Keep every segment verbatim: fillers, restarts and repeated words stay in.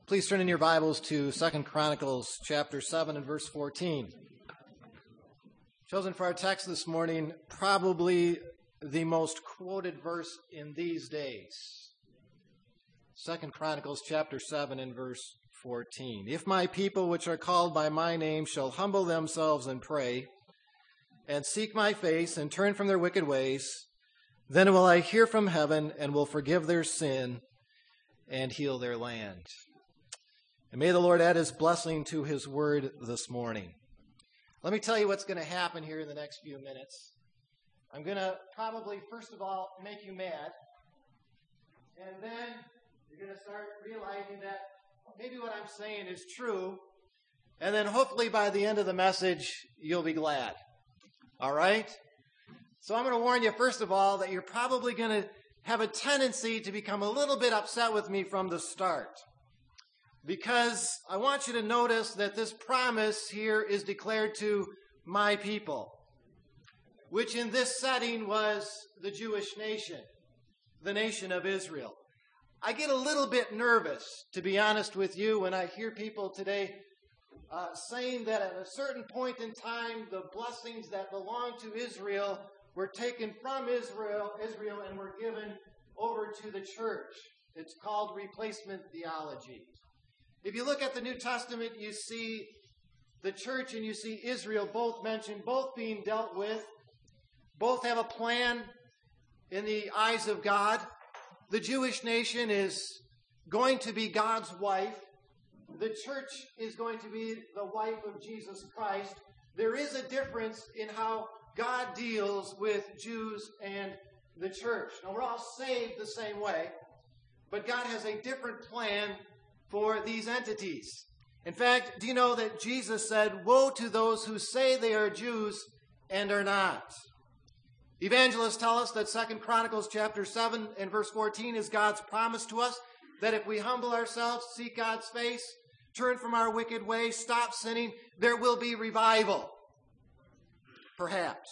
Please turn in your Bibles to Second Chronicles chapter seven and verse fourteen. Chosen for our text this morning, probably the most quoted verse in these days. Second Chronicles chapter seven and verse fourteen. If my people which are called by my name shall humble themselves and pray, and seek my face, and turn from their wicked ways, then will I hear from heaven, and will forgive their sin, and heal their land. And may the Lord add his blessing to his word this morning. Let me tell you what's going to happen here in the next few minutes. I'm going to probably, first of all, make you mad. And then you're going to start realizing that maybe what I'm saying is true. And then hopefully by the end of the message, you'll be glad. All right? So I'm going to warn you, first of all, that you're probably going to have a tendency to become a little bit upset with me from the start. Because I want you to notice that this promise here is declared to my people, which in this setting was the Jewish nation, the nation of Israel. I get a little bit nervous, to be honest with you, when I hear people today uh, saying that at a certain point in time, the blessings that belong to Israel were taken from Israel, Israel and were given over to the church. It's called replacement theology. If you look at the New Testament, you see the church and you see Israel both mentioned, both being dealt with. Both have a plan in the eyes of God. The Jewish nation is going to be God's wife. The church is going to be the wife of Jesus Christ. There is a difference in how God deals with Jews and the church. Now, we're all saved the same way, but God has a different plan for these entities. In fact, do you know that Jesus said, "Woe to those who say they are Jews and are not." Evangelists tell us that Second Chronicles chapter seven and verse fourteen is God's promise to us that if we humble ourselves, seek God's face, turn from our wicked ways, stop sinning, there will be revival. Perhaps.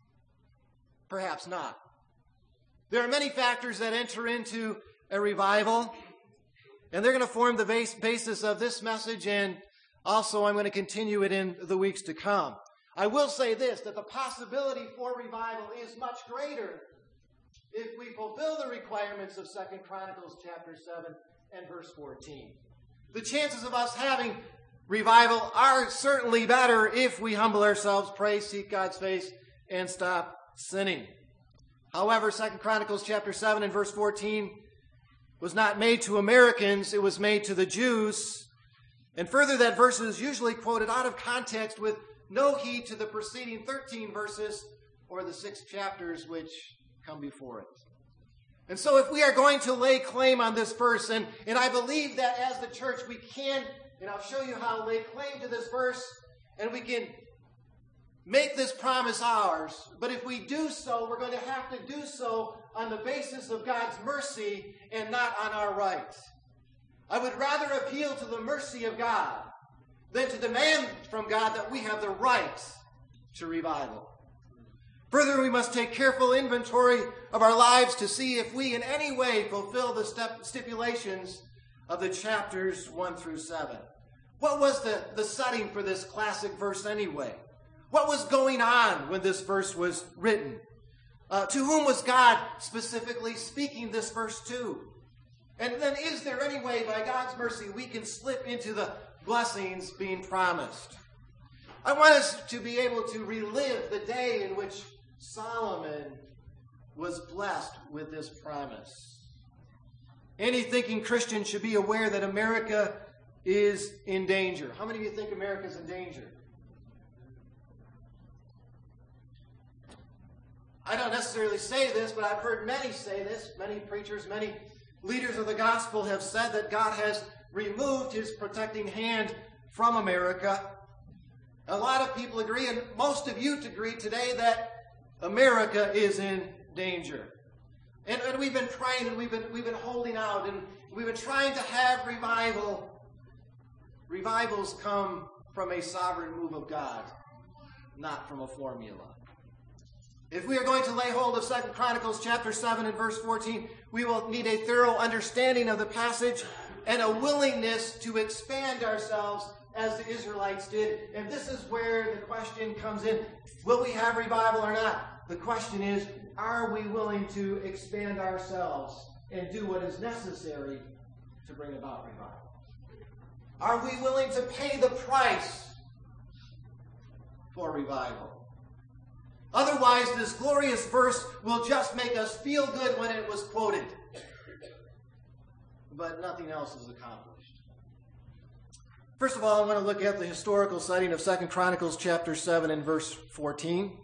Perhaps not. There are many factors that enter into a revival, and they're going to form the base, basis of this message, and also I'm going to continue it in the weeks to come. I will say this, that the possibility for revival is much greater if we fulfill the requirements of Second Chronicles chapter seven and verse fourteen. The chances of us having revival are certainly better if we humble ourselves, pray, seek God's face, and stop sinning. However, Second Chronicles chapter seven and verse fourteen was not made to Americans, it was made to the Jews. And further, that verse is usually quoted out of context with no heed to the preceding thirteen verses or the six chapters which come before it. And so if we are going to lay claim on this verse, and, and I believe that as the church we can, and I'll show you how, lay claim to this verse, and we can make this promise ours. But if we do so, we're going to have to do so on the basis of God's mercy and not on our right. I would rather appeal to the mercy of God than to demand from God that we have the right to revival. Further, we must take careful inventory of our lives to see if we in any way fulfill the step, stipulations of the chapters one through seven. What was the, the setting for this classic verse anyway? What was going on when this verse was written? Uh, to whom was God specifically speaking this verse to? And then is there any way by God's mercy we can slip into the blessings being promised? I want us to be able to relive the day in which Solomon was blessed with this promise. Any thinking Christian should be aware that America is in danger. How many of you think America is in danger? I don't necessarily say this, but I've heard many say this. Many preachers, many leaders of the gospel have said that God has removed his protecting hand from America. A lot of people agree, and most of you agree today, that America is in danger. And, and we've been praying, and we've been, we've been holding out, and we've been trying to have revival. Revivals come from a sovereign move of God, not from a formula. If we are going to lay hold of Second Chronicles chapter seven and verse fourteen, we will need a thorough understanding of the passage and a willingness to expand ourselves as the Israelites did. And this is where the question comes in. Will we have revival or not? The question is, are we willing to expand ourselves and do what is necessary to bring about revival? Are we willing to pay the price for revival? Otherwise, this glorious verse will just make us feel good when it was quoted, but nothing else is accomplished. First of all, I want to look at the historical setting of Second Chronicles chapter seven and verse fourteen.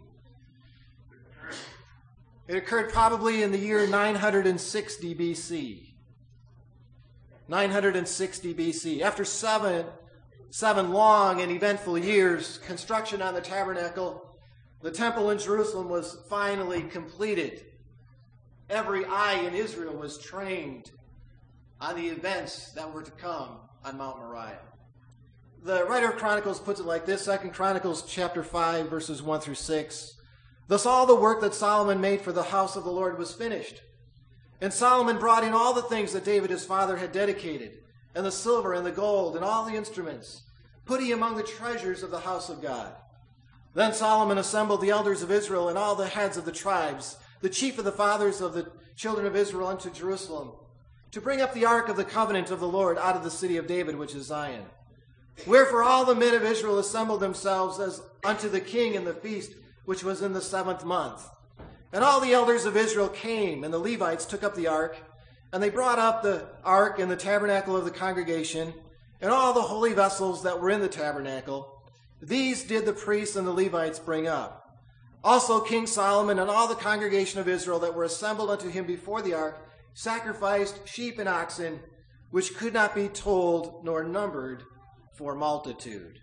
It occurred probably in the year nine hundred sixty B C. nine hundred sixty B C. After seven, seven long and eventful years, construction on the tabernacle, the temple in Jerusalem was finally completed. Every eye in Israel was trained on the events that were to come on Mount Moriah. The writer of Chronicles puts it like this, Second Chronicles chapter five, verses one through six. Thus all the work that Solomon made for the house of the Lord was finished. And Solomon brought in all the things that David his father had dedicated, and the silver and the gold and all the instruments, put he among the treasures of the house of God. Then Solomon assembled the elders of Israel and all the heads of the tribes, the chief of the fathers of the children of Israel unto Jerusalem, to bring up the ark of the covenant of the Lord out of the city of David, which is Zion. Wherefore all the men of Israel assembled themselves as unto the king in the feast, which was in the seventh month. And all the elders of Israel came, and the Levites took up the ark, and they brought up the ark in the tabernacle of the congregation, and all the holy vessels that were in the tabernacle. These did the priests and the Levites bring up. Also King Solomon and all the congregation of Israel that were assembled unto him before the ark sacrificed sheep and oxen, which could not be told nor numbered for multitude.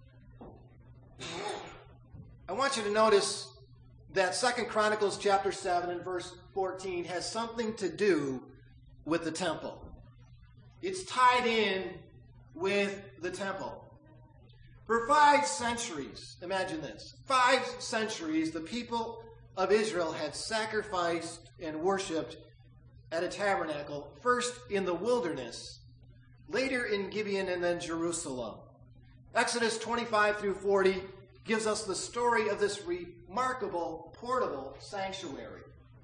I want you to notice that Second Chronicles chapter seven and verse fourteen has something to do with the temple. It's tied in with the temple. For five centuries, imagine this, five centuries, the people of Israel had sacrificed and worshipped at a tabernacle, first in the wilderness, later in Gibeon, and then Jerusalem. Exodus twenty-five through forty gives us the story of this remarkable portable sanctuary.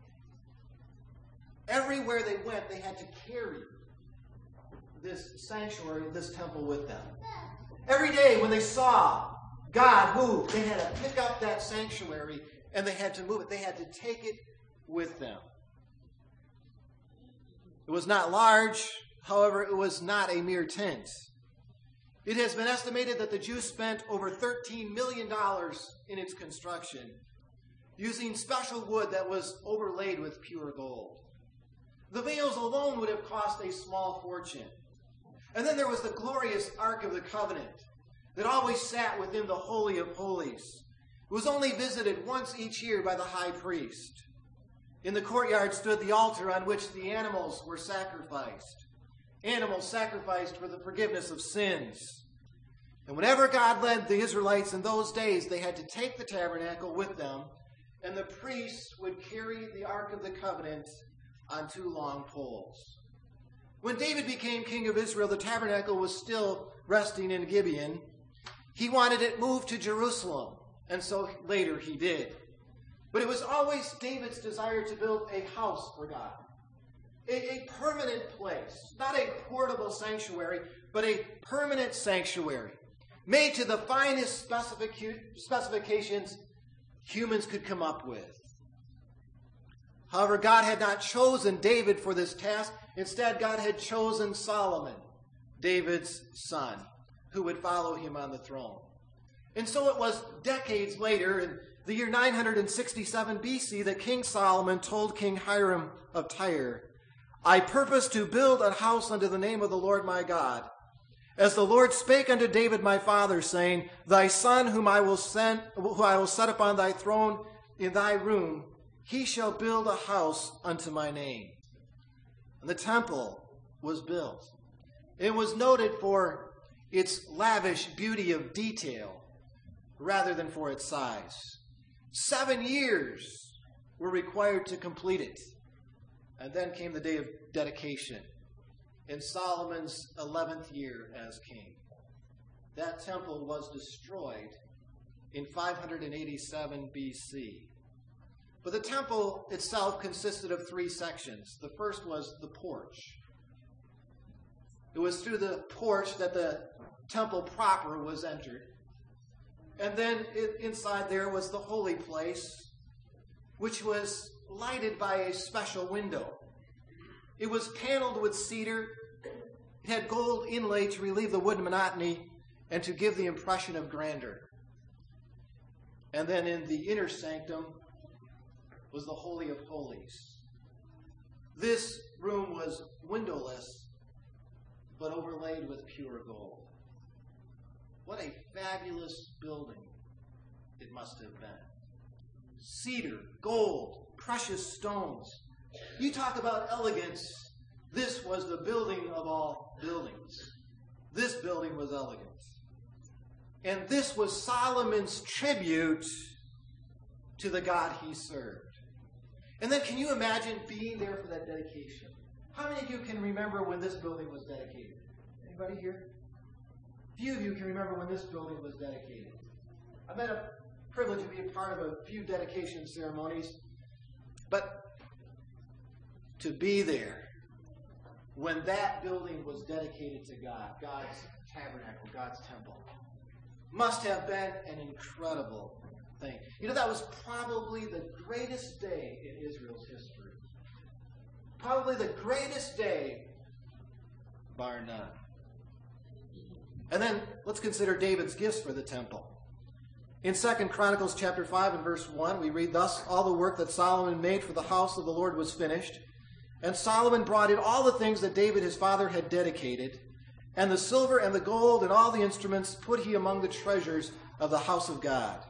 Everywhere they went, they had to carry this sanctuary, this temple with them. Every day when they saw God move, they had to pick up that sanctuary and they had to move it. They had to take it with them. It was not large, however, it was not a mere tent. It has been estimated that the Jews spent over thirteen million dollars in its construction, using special wood that was overlaid with pure gold. The veils alone would have cost a small fortune. And then there was the glorious Ark of the Covenant that always sat within the Holy of Holies. It was only visited once each year by the high priest. In the courtyard stood the altar on which the animals were sacrificed. Animals sacrificed for the forgiveness of sins. And whenever God led the Israelites in those days, they had to take the tabernacle with them, and the priests would carry the Ark of the Covenant on two long poles. When David became king of Israel, the tabernacle was still resting in Gibeon. He wanted it moved to Jerusalem, and so later he did. But it was always David's desire to build a house for God. A, a permanent place, not a portable sanctuary, but a permanent sanctuary, made to the finest specific- specifications humans could come up with. However, God had not chosen David for this task. Instead, God had chosen Solomon, David's son, who would follow him on the throne. And so it was decades later, in the year nine hundred sixty-seven B C, that King Solomon told King Hiram of Tyre, I purpose to build a house unto the name of the Lord my God. As the Lord spake unto David my father, saying, Thy son whom I will send, who I will set upon thy throne in thy room, he shall build a house unto my name. And the temple was built. It was noted for its lavish beauty of detail rather than for its size. Seven years were required to complete it. And then came the day of dedication. in Solomon's eleventh year as king. That temple was destroyed in five hundred eighty-seven B C. But the temple itself consisted of three sections. The first was the porch. It was through the porch that the temple proper was entered. And then it, inside there was the holy place, which was lighted by a special window. It was paneled with cedar. It had gold inlay to relieve the wood monotony and to give the impression of grandeur. And then in the inner sanctum was the Holy of Holies. This room was windowless, but overlaid with pure gold. What a fabulous building it must have been. Cedar, gold, precious stones. You talk about elegance. This was the building of all buildings. This building was elegant. And this was Solomon's tribute to the God he served. And then can you imagine being there for that dedication? How many of you can remember when this building was dedicated? Anybody here? Few of you can remember when this building was dedicated. I've had a privilege to be a part of a few dedication ceremonies, but to be there when that building was dedicated to God, God's tabernacle, God's temple, must have been an incredible thing. You know, that was probably the greatest day in Israel's history. Probably the greatest day, bar none. And then let's consider David's gifts for the temple. In Second Chronicles chapter five and verse one, we read, "Thus all the work that Solomon made for the house of the Lord was finished. And Solomon brought in all the things that David his father had dedicated, and the silver and the gold and all the instruments put he among the treasures of the house of God."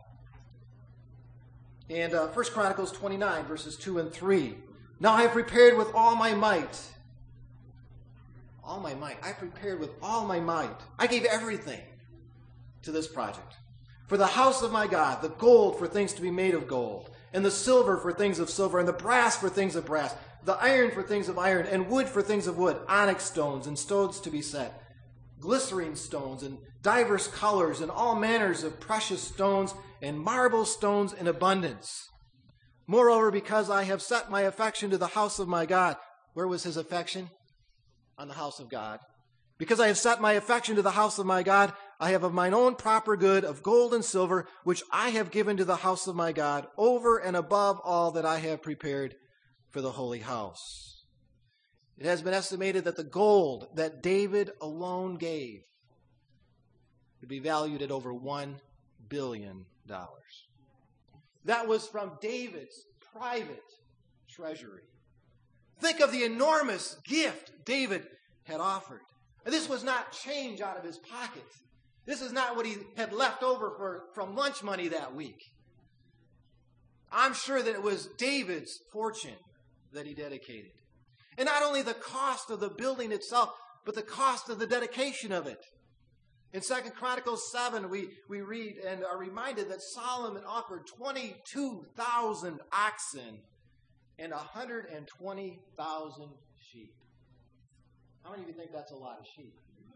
And uh, First Chronicles twenty-nine, verses two and three. "Now I have prepared with all my might." All my might. I prepared with all my might. I gave everything to this project. "For the house of my God, the gold for things to be made of gold, and the silver for things of silver, and the brass for things of brass, the iron for things of iron, and wood for things of wood, onyx stones and stones to be set, glycerine stones and divers colors, and all manners of precious stones, and marble stones in abundance. Moreover, because I have set my affection to the house of my God." Where was his affection? On the house of God. "Because I have set my affection to the house of my God, I have of mine own proper good of gold and silver, which I have given to the house of my God, over and above all that I have prepared for the holy house." It has been estimated that the gold that David alone gave would be valued at over one billion dollars. That was from David's private treasury. Think of the enormous gift David had offered. This was not change out of his pocket. This is not what he had left over for, from lunch money that week. I'm sure that it was David's fortune that he dedicated. And not only the cost of the building itself, but the cost of the dedication of it. In Second Chronicles seven, we, we read and are reminded that Solomon offered twenty-two thousand oxen and one hundred twenty thousand sheep. How many of you think that's a lot of sheep?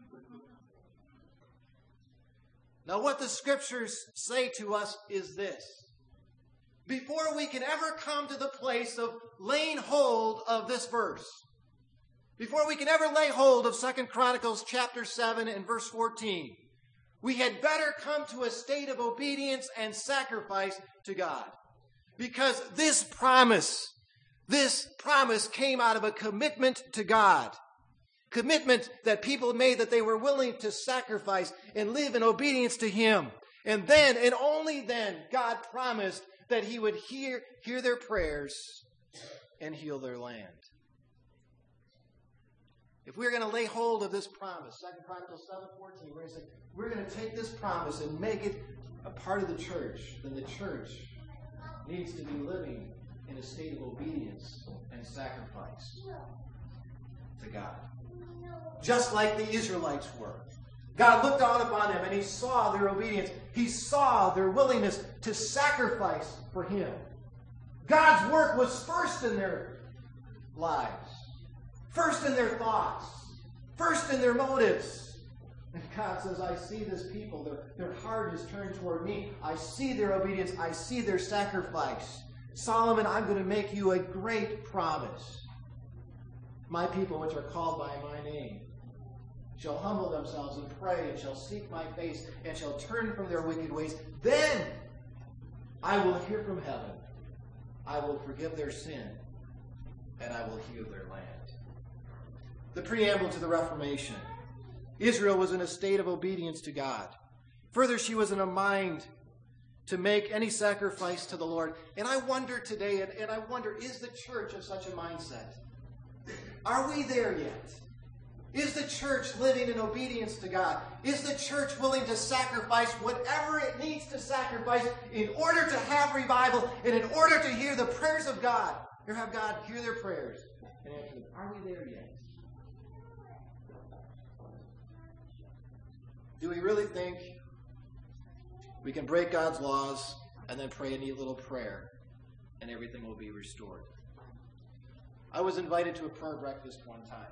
Now, what the scriptures say to us is this. Before we can ever come to the place of laying hold of this verse, before we can ever lay hold of Second Chronicles chapter seven and verse fourteen, we had better come to a state of obedience and sacrifice to God. Because this promise, this promise came out of a commitment to God. Commitment that people made that they were willing to sacrifice and live in obedience to Him. And then, and only then, God promised that He would hear, hear their prayers and heal their land. If we're going to lay hold of this promise, Second Chronicles seven fourteen, we're going to say, we're going to take this promise and make it a part of the church, then the church needs to be living in a state of obedience and sacrifice to God. Just like the Israelites were. God looked down upon them and He saw their obedience. He saw their willingness to sacrifice for Him. God's work was first in their lives, first in their thoughts, First in their motives. And God says, I see this people. Their, their heart is turned toward me. I see their obedience. I see their sacrifice. Solomon, I'm going to make you a great promise. My people, which are called by my name, shall humble themselves and pray, and shall seek my face, and shall turn from their wicked ways. Then I will hear from heaven. I will forgive their sin, and I will heal their land. The preamble to the Reformation. Israel was in a state of obedience to God. Further, she was in a mind to make any sacrifice to the Lord. And I wonder today, and, and I wonder, is the church of such a mindset? Are we there yet? Is the church living in obedience to God? Is the church willing to sacrifice whatever it needs to sacrifice in order to have revival and in order to hear the prayers of God? Or have God hear their prayers and answer them. Are we there yet? Do we really think we can break God's laws and then pray a neat little prayer and everything will be restored? I was invited to a prayer breakfast one time.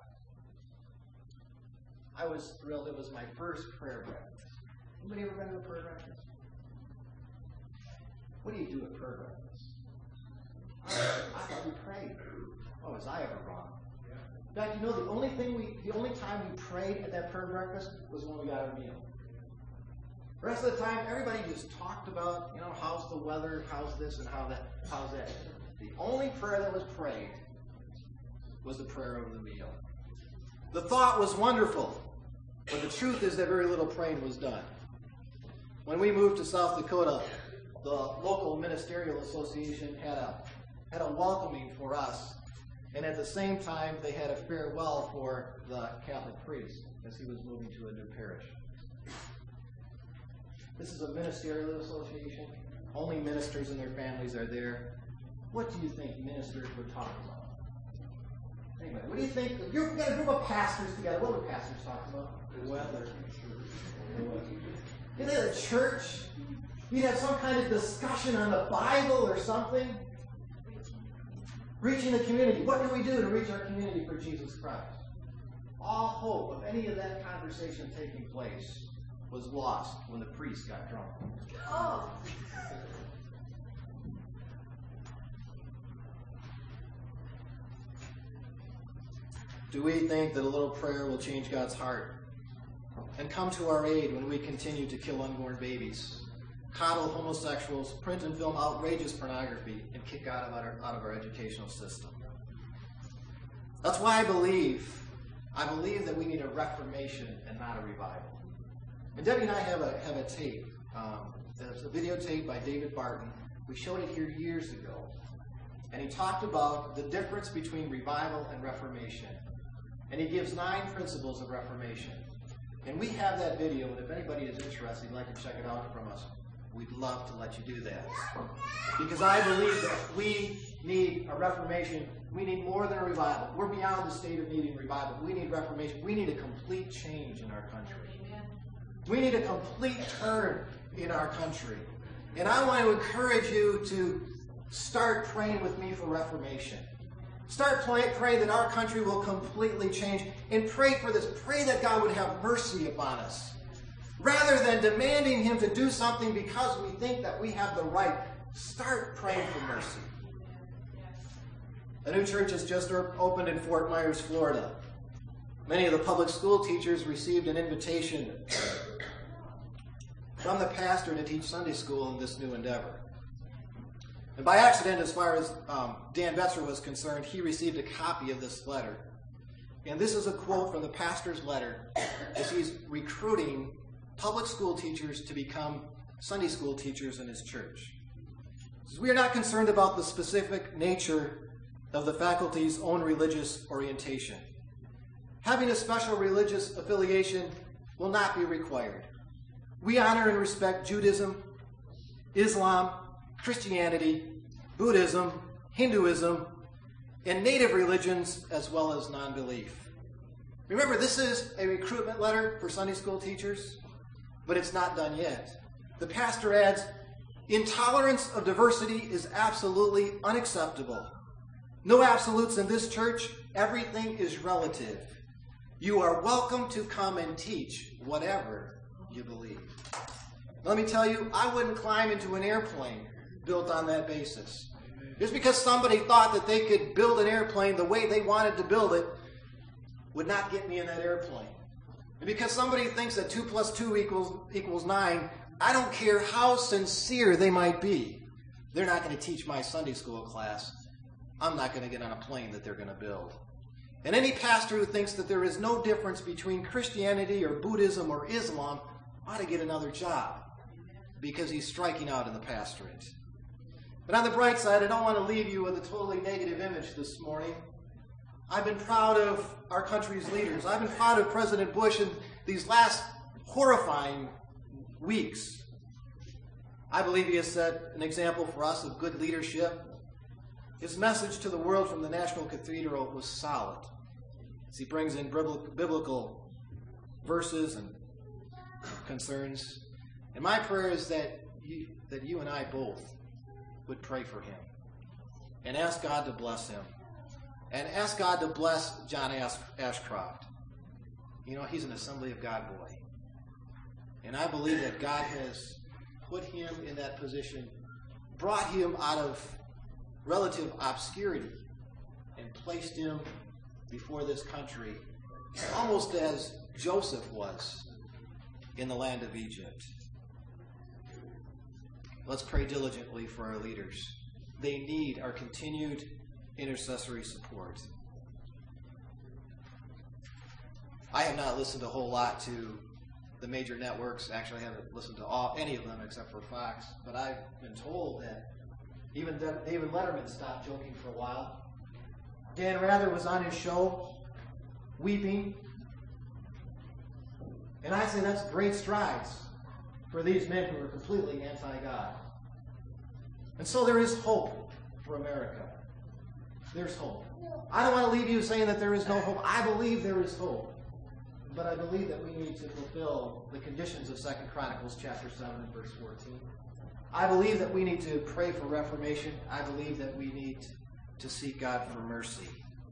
I was thrilled. It was my first prayer breakfast. Anybody ever been to a prayer breakfast? What do you do at prayer breakfast? I thought we prayed. Oh, was I ever wrong? In fact, you know, the only thing we, the only time we prayed at that prayer breakfast was when we got our meal. The rest of the time, everybody just talked about, you know, how's the weather, how's this, and how that, how's that. The only prayer that was prayed was the prayer over the meal. The thought was wonderful, but the truth is that very little praying was done. When we moved to South Dakota, the local ministerial association had a had a welcoming for us, and at the same time they had a farewell for the Catholic priest as he was moving to a new parish. This is a ministerial association. Only ministers and their families are there. What do you think ministers would talk about? Anyway, what do you think? If you've got a group of pastors together, what would pastors talk about? The weather. You know, at church, you'd have some kind of discussion on the Bible or something. Reaching the community. What do we do to reach our community for Jesus Christ? All hope of any of that conversation taking place was lost when the priest got drunk. Oh. Do we think that a little prayer will change God's heart and come to our aid when we continue to kill unborn babies, coddle homosexuals, print and film outrageous pornography, and kick God out of our, out of our educational system? That's why I believe, I believe that we need a reformation and not a revival. And Debbie and I have a have a tape. Um, there's a videotape by David Barton. We showed it here years ago. And he talked about the difference between revival and reformation. And he gives nine principles of reformation. And we have that video, and if anybody is interested, you'd like to check it out from us, we'd love to let you do that. Because I believe that we need a reformation. We need more than a revival. We're beyond the state of needing revival. We need reformation. We need a complete change in our country. We need a complete turn in our country. And I want to encourage you to start praying with me for reformation. Start pray, praying that our country will completely change. And pray for this. Pray that God would have mercy upon us. Rather than demanding Him to do something because we think that we have the right, start praying for mercy. A new church has just opened in Fort Myers, Florida. Many of the public school teachers received an invitation from the pastor to teach Sunday school in this new endeavor. And by accident, as far as um, Dan Betzer was concerned, he received a copy of this letter. And this is a quote from the pastor's letter as he's recruiting public school teachers to become Sunday school teachers in his church. He says, "We are not concerned about the specific nature of the faculty's own religious orientation. Having a special religious affiliation will not be required. We honor and respect Judaism, Islam, Christianity, Buddhism, Hinduism, and native religions, as well as non-belief." Remember, this is a recruitment letter for Sunday school teachers, but it's not done yet. The pastor adds, "Intolerance of diversity is absolutely unacceptable. No absolutes in this church. Everything is relative. You are welcome to come and teach whatever you believe. Let me tell you, I wouldn't climb into an airplane built on that basis. Just because somebody thought that they could build an airplane the way they wanted to build it would not get me in that airplane. And because somebody thinks that two plus two equals equals nine, I don't care how sincere they might be. They're not going to teach my Sunday school class. I'm not going to get on a plane that they're going to build. And any pastor who thinks that there is no difference between Christianity or Buddhism or Islam ought to get another job because he's striking out in the pastorate. But on the bright side, I don't want to leave you with a totally negative image this morning. I've been proud of our country's leaders. I've been proud of President Bush in these last horrifying weeks. I believe he has set an example for us of good leadership. His message to the world from the National Cathedral was solid, as he brings in biblical verses and concerns. And my prayer is that you, that you and I both would pray for him and ask God to bless him and ask God to bless John Ash- Ashcroft. You know, he's an Assembly of God boy. And I believe that God has put him in that position, brought him out of relative obscurity, and placed him before this country, almost as Joseph was in the land of Egypt. Let's pray diligently for our leaders. They need our continued intercessory support. I have not listened a whole lot to the major networks. Actually, I haven't listened to all, any of them except for Fox. But I've been told that even David Letterman stopped joking for a while. Dan Rather was on his show, weeping. And I say that's great strides for these men who are completely anti-God. And so there is hope for America. There's hope. I don't want to leave you saying that there is no hope. I believe there is hope. But I believe that we need to fulfill the conditions of Second Chronicles chapter seven and verse fourteen. I believe that we need to pray for reformation. I believe that we need to seek God for mercy.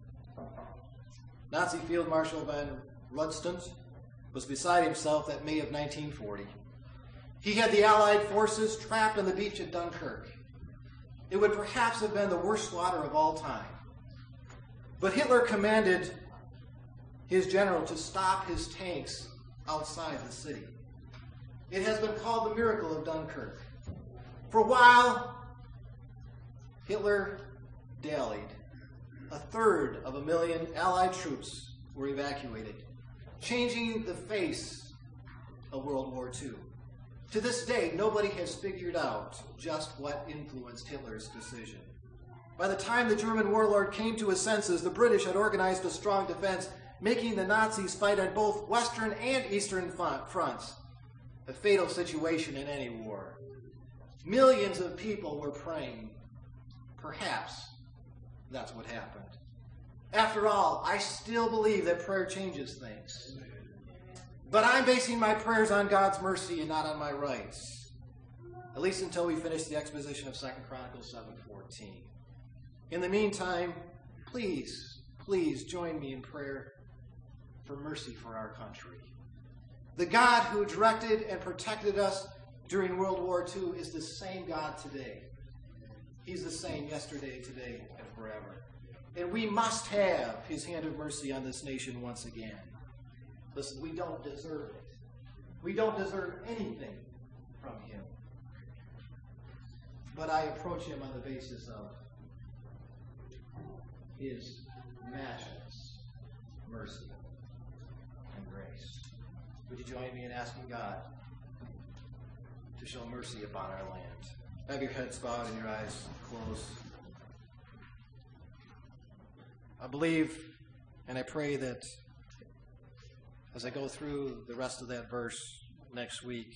Nazi Field Marshal von Rundstedt was beside himself that May of nineteen forty. He had the Allied forces trapped on the beach at Dunkirk. It would perhaps have been the worst slaughter of all time. But Hitler commanded his general to stop his tanks outside the city. It has been called the miracle of Dunkirk. For a while, Hitler dallied. A third of a million Allied troops were evacuated, changing the face of World War Two. To this day, nobody has figured out just what influenced Hitler's decision. By the time the German warlord came to his senses, the British had organized a strong defense, making the Nazis fight on both western and eastern fronts, a fatal situation in any war. Millions of people were praying. Perhaps that's what happened. After all, I still believe that prayer changes things. But I'm basing my prayers on God's mercy and not on my rights, at least until we finish the exposition of Second Chronicles seven fourteen. In the meantime, please, please join me in prayer for mercy for our country. The God who directed and protected us during World War Two is the same God today. He's the same yesterday, today, and forever. And we must have his hand of mercy on this nation once again. Listen, we don't deserve it. We don't deserve anything from him. But I approach him on the basis of his matchless mercy and grace. Would you join me in asking God to show mercy upon our land? Have your heads bowed and your eyes closed. I believe and I pray that as I go through the rest of that verse next week,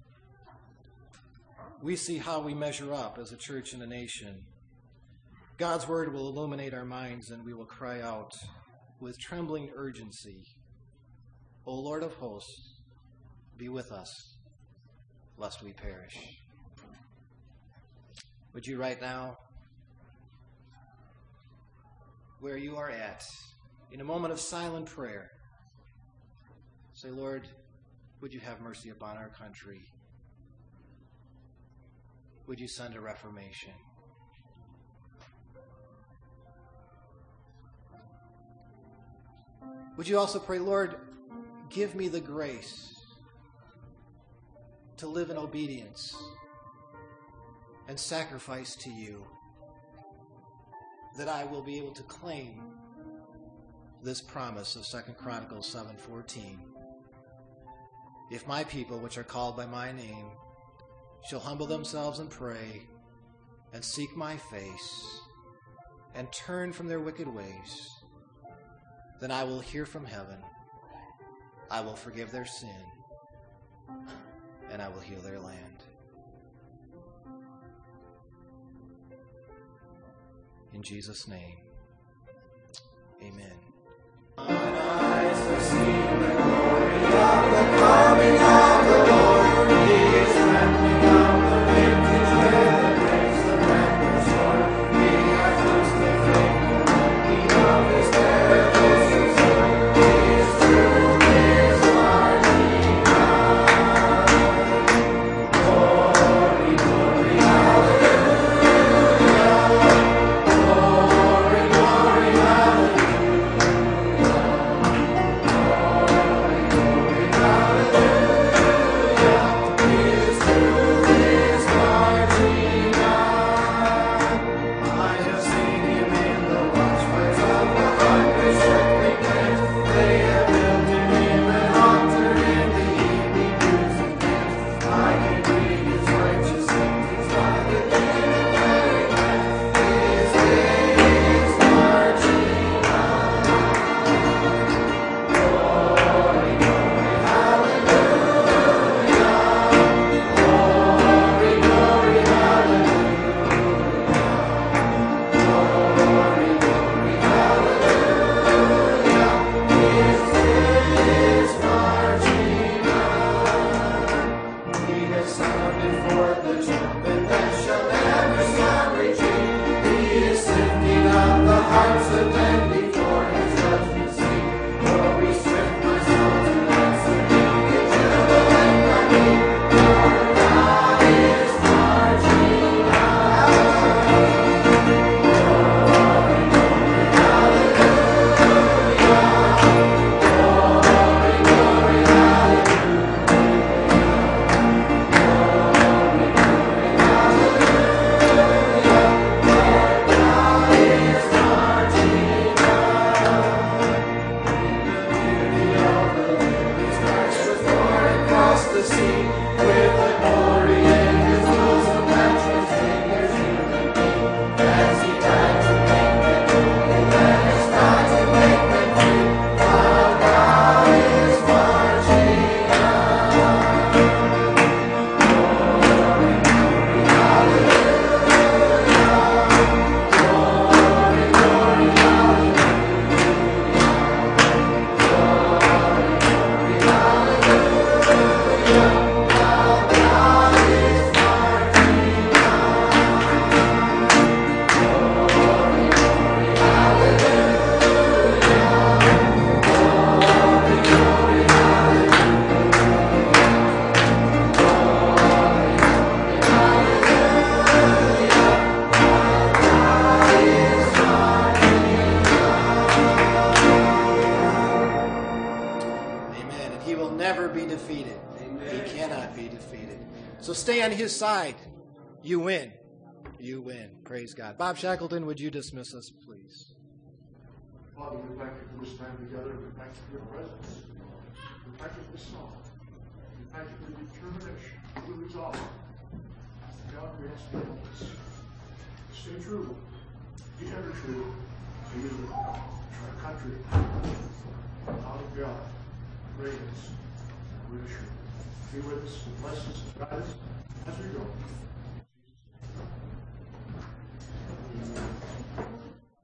we see how we measure up as a church and a nation. God's word will illuminate our minds, and we will cry out with trembling urgency, O Lord of hosts, be with us, lest we perish. Would you right now, where you are at, in a moment of silent prayer, Say, Lord, would you have mercy upon our country? Would you send a reformation? Would you also pray, Lord, give me the grace to live in obedience and sacrifice to you, that I will be able to claim this promise of Second Chronicles seven fourteen. If my people, which are called by my name, shall humble themselves and pray and seek my face and turn from their wicked ways, then I will hear from heaven, I will forgive their sin, and I will heal their land. In Jesus' name, amen. Mine eyes have seen the glory of the coming of the Lord. He is ramping up the vintage with the grapes of rampant store. He hath loosed the faithful empty of his terrible season. His truth is marching on. Glory, glory, hallelujah. Glory, glory, hallelujah. So stay on his side. You win. You win. Praise God. Bob Shackleton, would you dismiss us, please? Father, we thank you for this time together. We thank you for your presence. We thank you for the song. We thank you for the determination, for the resolve. God, we ask you to help us. Stay true. Be ever true to you, to our country. Out of God, praise, worship. Be with us, bless us, guide us as we go.